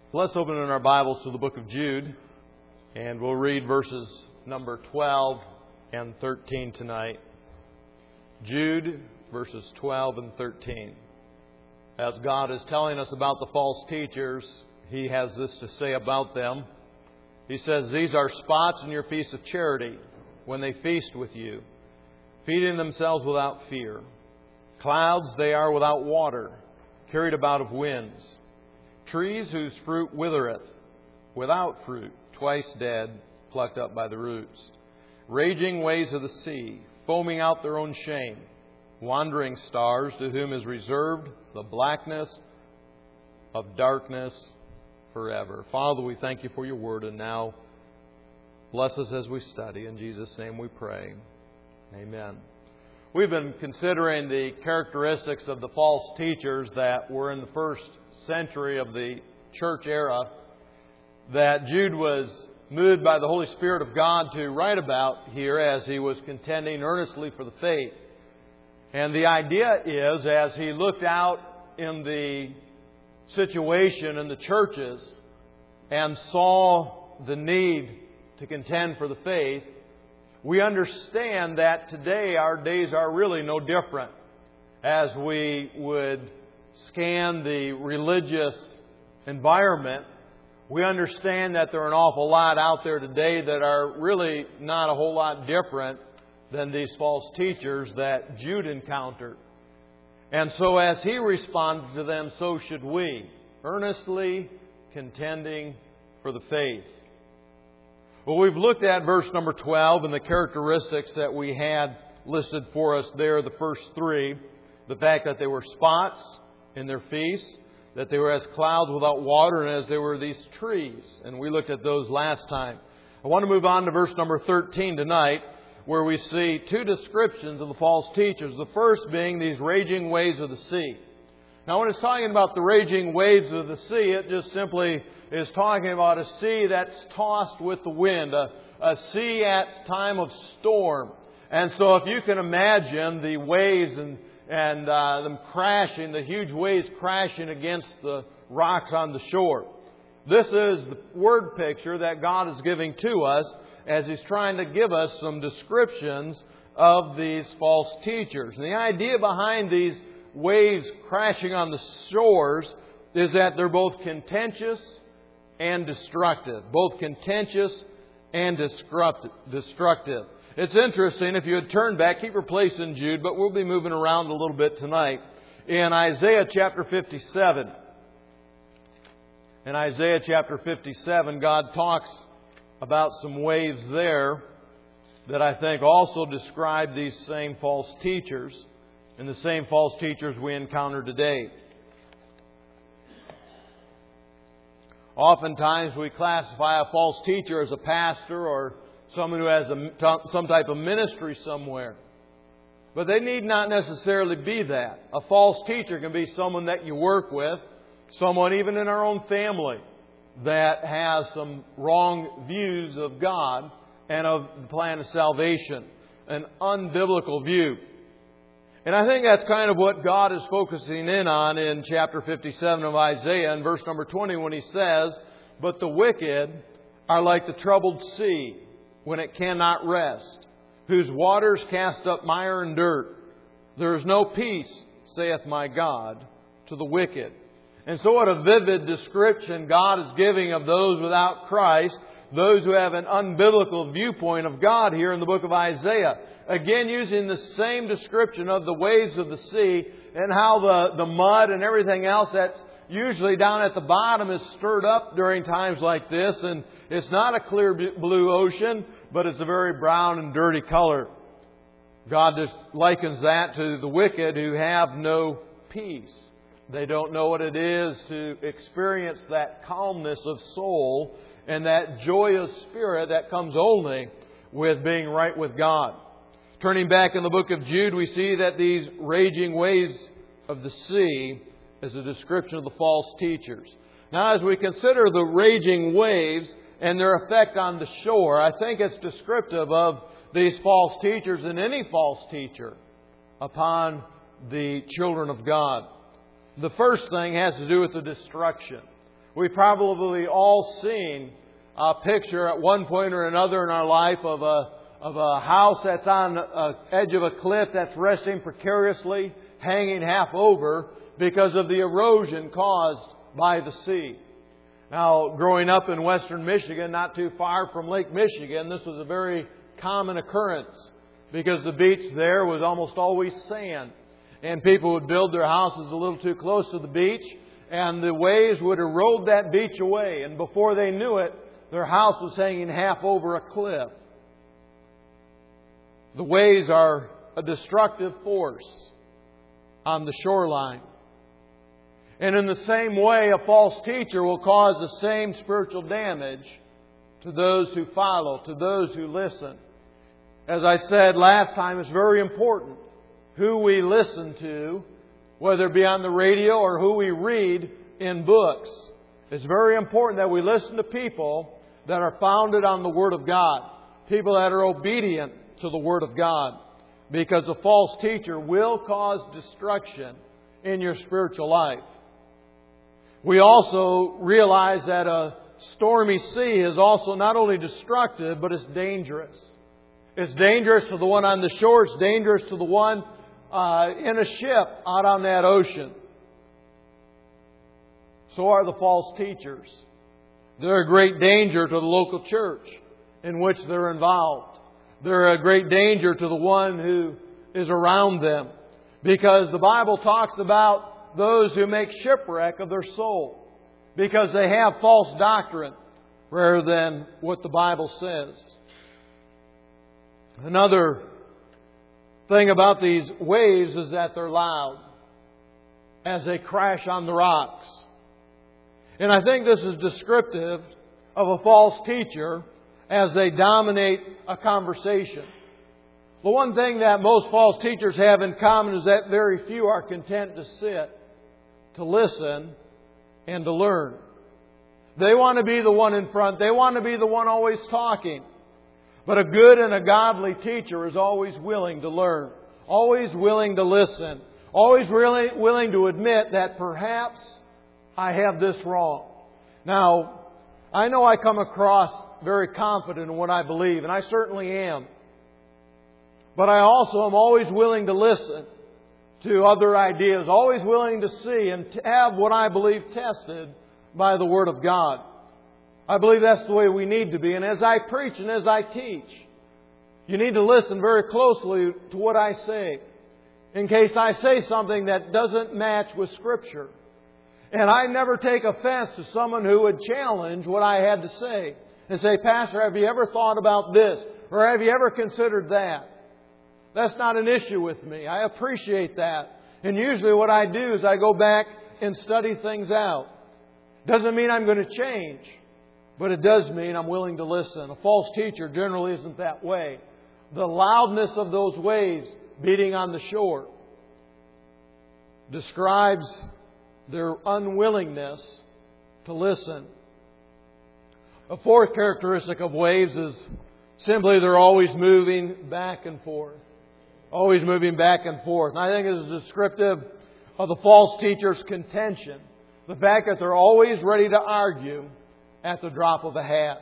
Let's open in our Bibles to the book of Jude, and we'll read verses number 12 and 13 tonight. Jude, verses 12 and 13. As God is telling us about the false teachers, He has this to say about them. He says, "These are spots in your feast of charity, when they feast with you, feeding themselves without fear. Clouds they are without water, carried about of winds. Trees whose fruit withereth, without fruit, twice dead, plucked up by the roots. Raging waves of the sea, foaming out their own shame. Wandering stars, to whom is reserved the blackness of darkness forever." Father, we thank You for Your word, and now bless us as we study. In Jesus' name we pray. Amen. We've been considering the characteristics of the false teachers that were in the first century of the church era, that Jude was moved by the Holy Spirit of God to write about here as he was contending earnestly for the faith. And the idea is, as he looked out in the situation in the churches and saw the need to contend for the faith, we understand that today our days are really no different. As we would scan the religious environment, we understand that there are an awful lot out there today that are really not a whole lot different than these false teachers that Jude encountered. And so as he responded to them, so should we, earnestly contending for the faith. Well, we've looked at verse number 12 and the characteristics that we had listed for us there, the first three. The fact that they were spots in their feasts, that they were as clouds without water, and as they were these trees. And we looked at those last time. I want to move on to verse number 13 tonight, where we see two descriptions of the false teachers. The first being these raging waves of the sea. Now, when it's talking about the raging waves of the sea, it just simply is talking about a sea that's tossed with the wind, a sea at time of storm. And so if you can imagine the waves and them crashing, the huge waves crashing against the rocks on the shore. This is the word picture that God is giving to us as He's trying to give us some descriptions of these false teachers. And the idea behind these waves crashing on the shores is that they're both contentious and destructive. Both contentious and destructive. It's interesting, if you had turned back, keep your place in Jude, but we'll be moving around a little bit tonight. In Isaiah chapter 57. In Isaiah chapter 57, God talks about some waves there that I think also describe these same false teachers and the same false teachers we encounter today. Oftentimes we classify a false teacher as a pastor or someone who has some type of ministry somewhere. But they need not necessarily be that. A false teacher can be someone that you work with, someone even in our own family that has some wrong views of God and of the plan of salvation, an unbiblical view. And I think that's kind of what God is focusing in on in chapter 57 of Isaiah in verse number 20 when He says, "But the wicked are like the troubled sea when it cannot rest, whose waters cast up mire and dirt. There is no peace, saith my God, to the wicked." And so what a vivid description God is giving of those without Christ, those who have an unbiblical viewpoint of God here in the book of Isaiah. Again, using the same description of the waves of the sea and how the mud and everything else that's usually down at the bottom is stirred up during times like this. And it's not a clear blue ocean, but it's a very brown and dirty color. God just likens that to the wicked who have no peace. They don't know what it is to experience that calmness of soul and that joy of spirit that comes only with being right with God. Turning back in the book of Jude, we see that these raging waves of the sea is a description of the false teachers. Now, as we consider the raging waves and their effect on the shore, I think it's descriptive of these false teachers and any false teacher upon the children of God. The first thing has to do with the destruction. We've probably all seen a picture at one point or another in our life of a house that's on the edge of a cliff that's resting precariously, hanging half over because of the erosion caused by the sea. Now, growing up in western Michigan, not too far from Lake Michigan, this was a very common occurrence because the beach there was almost always sand. And people would build their houses a little too close to the beach, and the waves would erode that beach away. And before they knew it, their house was hanging half over a cliff. The waves are a destructive force on the shoreline. And in the same way, a false teacher will cause the same spiritual damage to those who follow, to those who listen. As I said last time, it's very important who we listen to, whether it be on the radio or who we read in books. It's very important that we listen to people that are founded on the Word of God, people that are obedient to the Word of God, because a false teacher will cause destruction in your spiritual life. We also realize that a stormy sea is also not only destructive, but it's dangerous. It's dangerous to the one on the shore. It's dangerous to the one in a ship out on that ocean. So are the false teachers. They're a great danger to the local church in which they're involved. They're a great danger to the one who is around them, because the Bible talks about those who make shipwreck of their soul because they have false doctrine rather than what the Bible says. Another thing about these waves is that they're loud as they crash on the rocks. And I think this is descriptive of a false teacher as they dominate a conversation. The one thing that most false teachers have in common is that very few are content to sit, to listen, and to learn. They want to be the one in front. They want to be the one always talking. But a good and a godly teacher is always willing to learn, always willing to listen, always really willing to admit that perhaps I have this wrong. Now, I know I come across very confident in what I believe, and I certainly am. But I also am always willing to listen to other ideas, always willing to see and to have what I believe tested by the Word of God. I believe that's the way we need to be. And as I preach and as I teach, you need to listen very closely to what I say, in case I say something that doesn't match with Scripture. And I never take offense to someone who would challenge what I had to say and say, "Pastor, have you ever thought about this? Or have you ever considered that?" That's not an issue with me. I appreciate that. And usually what I do is I go back and study things out. Doesn't mean I'm going to change, but it does mean I'm willing to listen. A false teacher generally isn't that way. The loudness of those waves beating on the shore describes their unwillingness to listen. A fourth characteristic of waves is simply they're always moving back and forth. Always moving back and forth. And I think this is descriptive of the false teacher's contention. The fact that they're always ready to argue at the drop of a hat.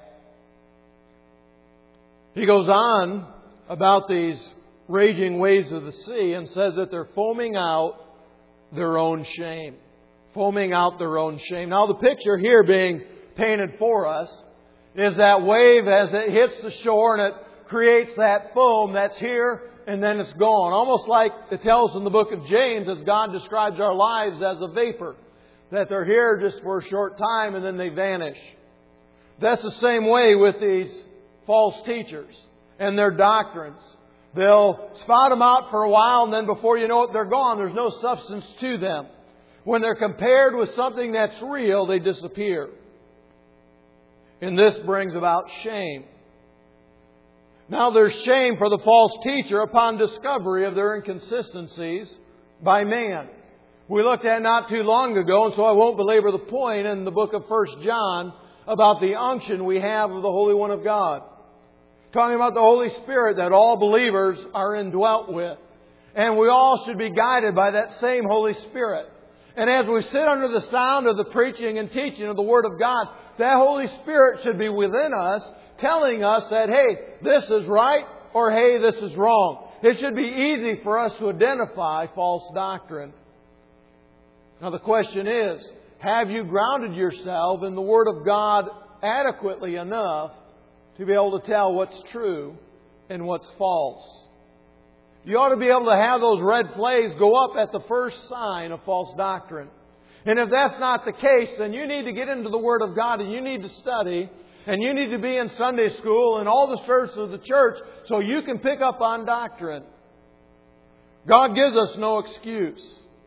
He goes on about these raging waves of the sea and says that they're foaming out their own shame. Foaming out their own shame. Now the picture here being painted for us is that wave as it hits the shore and it creates that foam that's here and then it's gone. Almost like it tells in the book of James as God describes our lives as a vapor. That they're here just for a short time and then they vanish. That's the same way with these false teachers and their doctrines. They'll spout them out for a while and then before you know it, they're gone. There's no substance to them. When they're compared with something that's real, they disappear. And this brings about shame. Now there's shame for the false teacher upon discovery of their inconsistencies by man. We looked at not too long ago, and so I won't belabor the point in the book of 1 John about the unction we have of the Holy One of God. Talking about the Holy Spirit that all believers are indwelt with. And we all should be guided by that same Holy Spirit. And as we sit under the sound of the preaching and teaching of the Word of God, that Holy Spirit should be within us, telling us that, hey, this is right, or hey, this is wrong. It should be easy for us to identify false doctrine. Now the question is, have you grounded yourself in the Word of God adequately enough to be able to tell what's true and what's false? You ought to be able to have those red flags go up at the first sign of false doctrine. And if that's not the case, then you need to get into the Word of God and you need to study and you need to be in Sunday school and all the services of the church so you can pick up on doctrine. God gives us no excuse.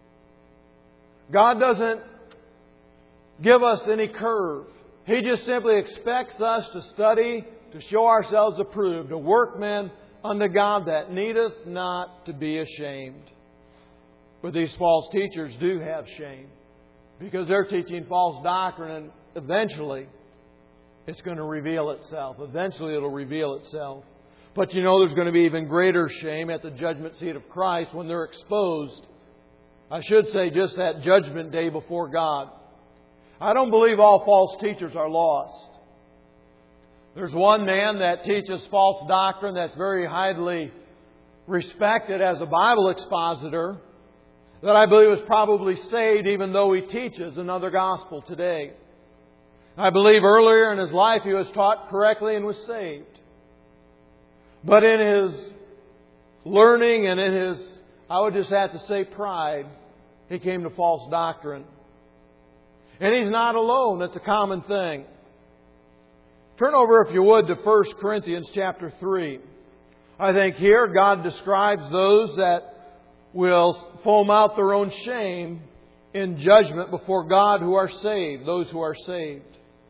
God doesn't give us any curve. He just simply expects us to study, to show ourselves approved, a workman unto God that needeth not to be ashamed. But these false teachers do have shame because they're teaching false doctrine, and eventually it's going to reveal itself. Eventually it'll reveal itself. But you know there's going to be even greater shame at the judgment seat of Christ when they're exposed. I should say just that judgment day before God. I don't believe all false teachers are lost. There's one man that teaches false doctrine that's very highly respected as a Bible expositor that I believe was probably saved even though he teaches another gospel today. I believe earlier in his life he was taught correctly and was saved. But in his learning and in his, I would just have to say, pride, he came to false doctrine. And he's not alone. That's a common thing. Turn over, if you would, to 1 Corinthians chapter 3. I think here God describes those that will foam out their own shame in judgment before God who are saved, those who are saved.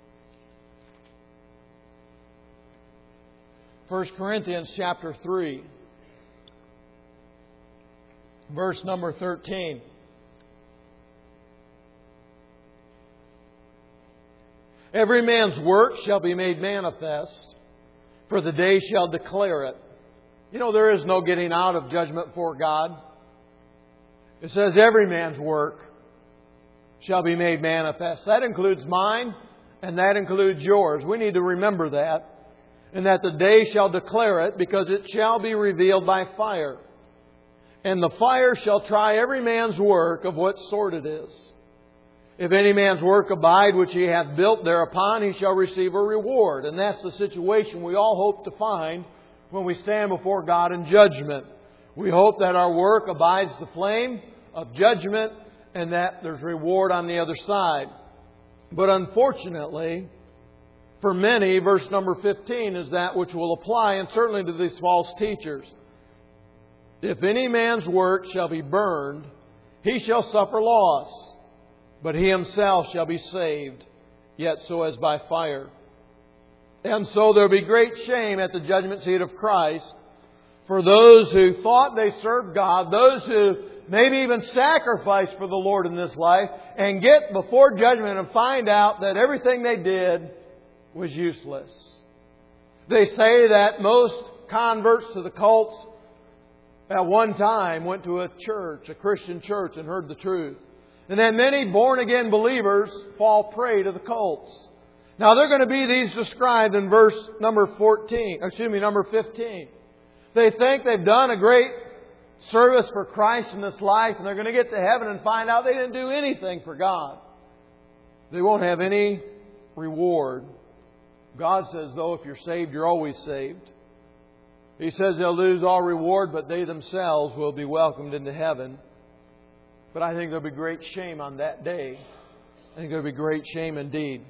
1 Corinthians chapter 3, verse number 13. Every man's work shall be made manifest, for the day shall declare it. You know, there is no getting out of judgment before God. It says every man's work shall be made manifest. That includes mine and that includes yours. We need to remember that. And that the day shall declare it, because it shall be revealed by fire. And the fire shall try every man's work of what sort it is. If any man's work abide which he hath built thereupon, he shall receive a reward. And that's the situation we all hope to find when we stand before God in judgment. We hope that our work abides the flame of judgment and that there's reward on the other side. But unfortunately, for many, verse number 15 is that which will apply, and certainly to these false teachers. If any man's work shall be burned, he shall suffer loss, but he himself shall be saved, yet so as by fire. And so there will be great shame at the judgment seat of Christ for those who thought they served God, those who maybe even sacrificed for the Lord in this life, and get before judgment and find out that everything they did was useless. They say that most converts to the cults at one time went to a church, a Christian church, and heard the truth. And then many born-again believers fall prey to the cults. Now, they're going to be these described in verse number 15. They think they've done a great service for Christ in this life, and they're going to get to heaven and find out they didn't do anything for God. They won't have any reward. God says, though, if you're saved, you're always saved. He says they'll lose all reward, but they themselves will be welcomed into heaven. But I think there'll be great shame on that day. I think there'll be great shame indeed.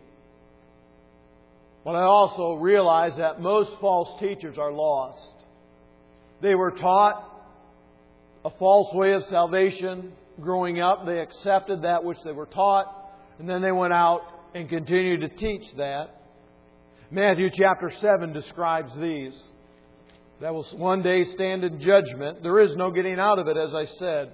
But I also realize that most false teachers are lost. They were taught a false way of salvation growing up. They accepted that which they were taught, and then they went out and continued to teach that. Matthew chapter 7 describes these. That will one day stand in judgment. There is no getting out of it, as I said.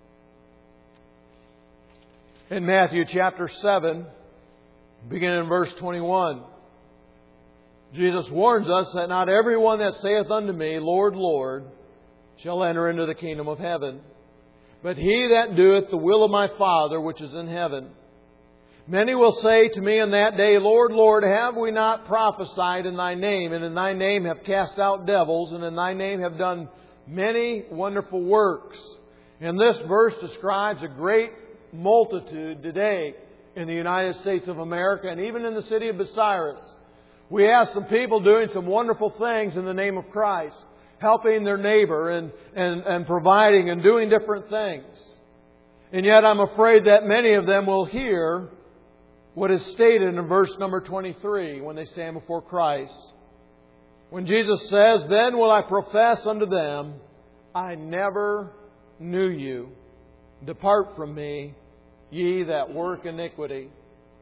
In Matthew chapter 7, beginning in verse 21, Jesus warns us that not everyone that saith unto me, Lord, Lord, shall enter into the kingdom of heaven, but he that doeth the will of my Father which is in heaven. Many will say to me in that day, Lord, Lord, have we not prophesied in Thy name, and in Thy name have cast out devils, and in Thy name have done many wonderful works? And this verse describes a great multitude today in the United States of America and even in the city of Bucyrus. We have some people doing some wonderful things in the name of Christ, helping their neighbor and providing and doing different things. And yet I'm afraid that many of them will hear what is stated in verse number 23 when they stand before Christ. When Jesus says, Then will I profess unto them, I never knew you. Depart from me, ye that work iniquity.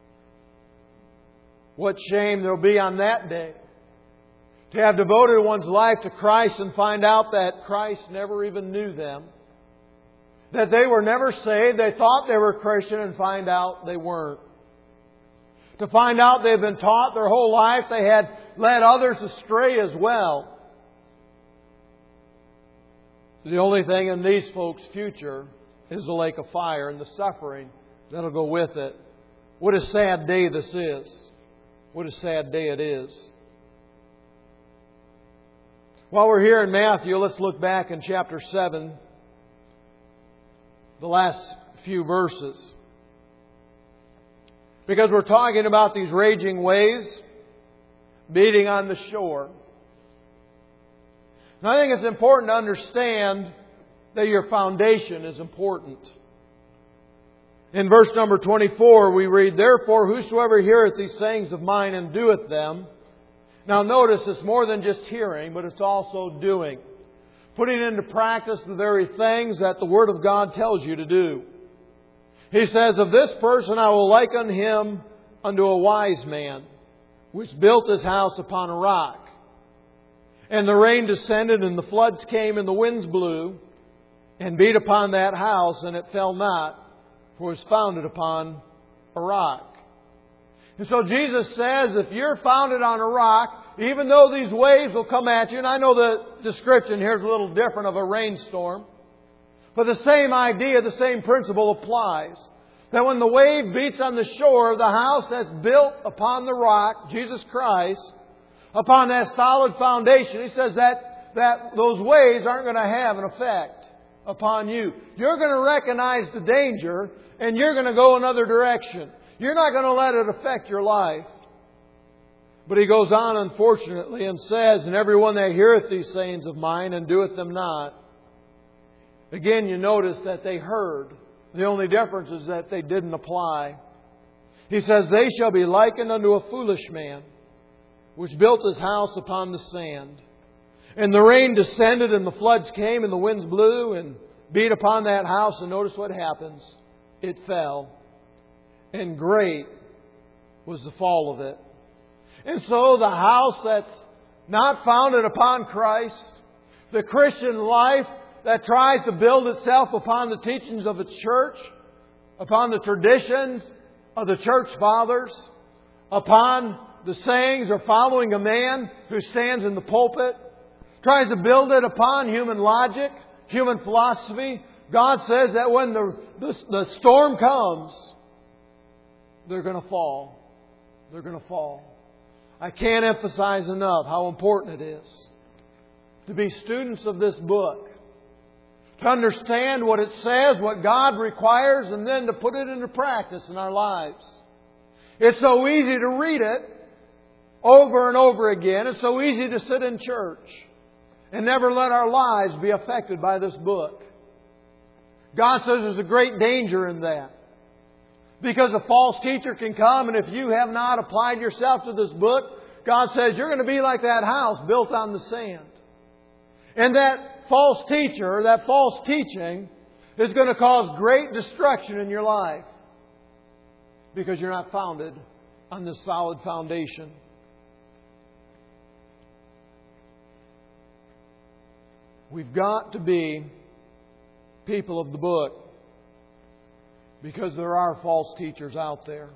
What shame there will be on that day to have devoted one's life to Christ and find out that Christ never even knew them. That they were never saved. They thought they were Christian and find out they weren't. To find out they've been taught their whole life they had led others astray as well. The only thing in these folks' future is the lake of fire and the suffering that'll go with it. What a sad day this is. What a sad day it is. While we're here in Matthew, let's look back in chapter 7, the last few verses. Because we're talking about these raging waves beating on the shore. And I think it's important to understand that your foundation is important. In verse number 24 we read, Therefore whosoever heareth these sayings of mine and doeth them. Now notice it's more than just hearing, but it's also doing. Putting into practice the very things that the Word of God tells you to do. He says, Of this person I will liken him unto a wise man, which built his house upon a rock. And the rain descended, and the floods came, and the winds blew, and beat upon that house, and it fell not, for it was founded upon a rock. And so Jesus says, if you're founded on a rock, even though these waves will come at you, and I know the description here is a little different of a rainstorm, but the same idea, the same principle applies. That when the wave beats on the shore, the house that's built upon the rock, Jesus Christ, upon that solid foundation, He says that those waves aren't going to have an effect upon you. You're going to recognize the danger and you're going to go another direction. You're not going to let it affect your life. But He goes on, unfortunately, and says, And everyone that heareth these sayings of mine and doeth them not. Again, you notice that they heard. The only difference is that they didn't apply. He says, They shall be likened unto a foolish man, which built his house upon the sand. And the rain descended, and the floods came, and the winds blew, and beat upon that house. And notice what happens. It fell. And great was the fall of it. And so the house that's not founded upon Christ, the Christian life that tries to build itself upon the teachings of its church, upon the traditions of the church fathers, upon the sayings or following a man who stands in the pulpit, tries to build it upon human logic, human philosophy. God says that when the storm comes, they're going to fall. They're going to fall. I can't emphasize enough how important it is to be students of this book, to understand what it says, what God requires, and then to put it into practice in our lives. It's so easy to read it over and over again. It's so easy to sit in church and never let our lives be affected by this book. God says there's a great danger in that. Because a false teacher can come, and if you have not applied yourself to this book, God says you're going to be like that house built on the sand. And that false teacher, that false teaching, is going to cause great destruction in your life. Because you're not founded on this solid foundation. We've got to be people of the book. Because there are false teachers out there.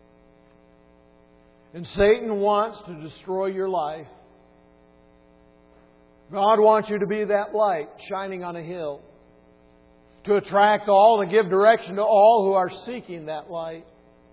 And Satan wants to destroy your life. God wants you to be that light shining on a hill. to attract all and give direction to all who are seeking that light.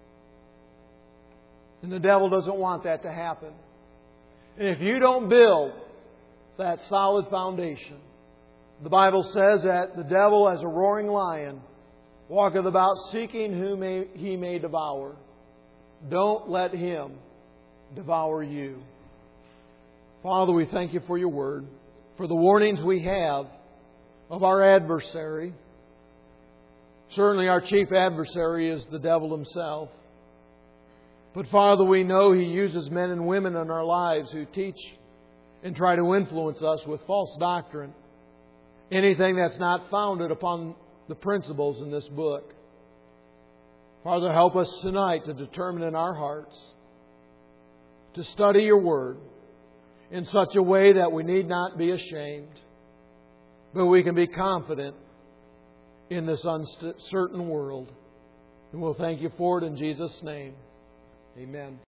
And the devil doesn't want that to happen. And if you don't build that solid foundation, the Bible says that the devil, as a roaring lion, walketh about seeking whom he may devour. Don't let him devour you. Father, we thank You for Your Word, for the warnings we have of our adversary. Certainly our chief adversary is the devil himself. But Father, we know he uses men and women in our lives who teach and try to influence us with false doctrine. Anything that's not founded upon the principles in this book. Father, help us tonight to determine in our hearts to study Your Word in such a way that we need not be ashamed, but we can be confident in this uncertain world. And we'll thank You for it in Jesus' name. Amen.